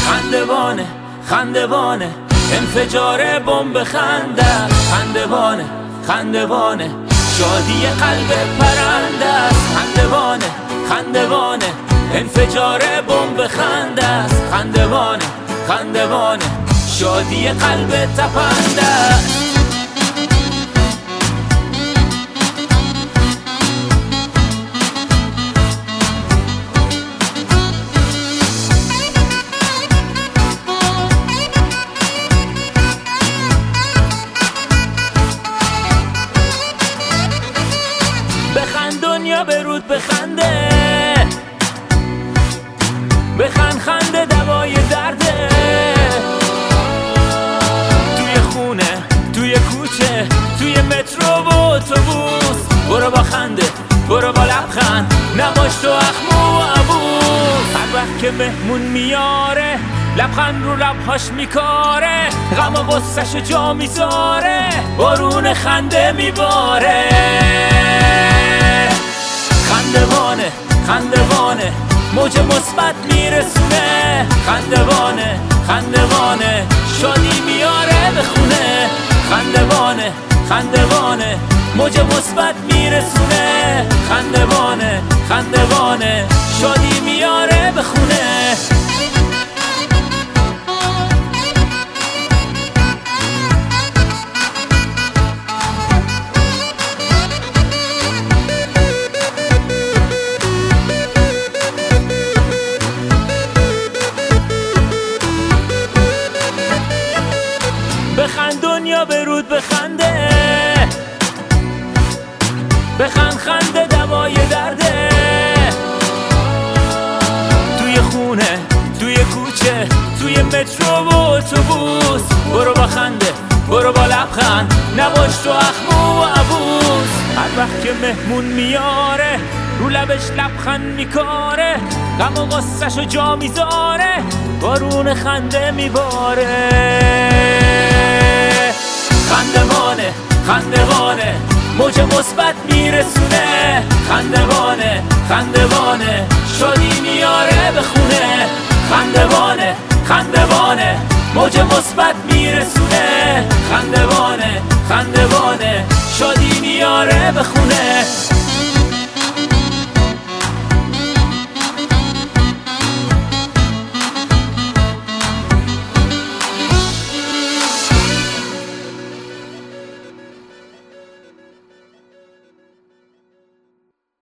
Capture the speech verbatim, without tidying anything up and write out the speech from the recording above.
خندوانه خندوانه انفجار بمب خنده است. خندوانه خندوانه شادی قلب پرنده است. خندوانه خندوانه انفجار بمب خنده است. خندوانه خندوانه شادی قلب تپنده است. بخند دنیا برود بخنده، بخند خنده دوای درده. توی خونه، توی کوچه، توی مترو و اتوبوس، برو با خنده، برو با لبخند، نباش تو اخمو و عبوس. هر وقت که مهمون میاره لبخند رو لبهاش میکاره، غم و غصه‌شو جا میذاره، بارون خنده میباره. خندوانه خندوانه موج مثبت میرسونه. خندوانه خندوانه شادی میاره به خونه. خندوانه خندوانه موج مثبت میرسونه. خندوانه خندوانه شادی میاره به خونه. بخند دنیا برود بخنده، بخند خنده دوای درده. توی خونه، توی کوچه، توی مترو و اتوبوس، برو با خنده، برو با لبخند، نباش تو اخمو و عبوس. هر وقت که مهمون میاره رو لبش لبخند میکاره، غم و غصه‌شو جا میذاره، بارون خنده میباره. خندوانه خندوانه موج مثبت میرسونه. خندوانه خندوانه شادی میاره به خونه. خندوانه خندوانه موج مثبت میرسونه. خندوانه خندوانه شادی میاره به خونه.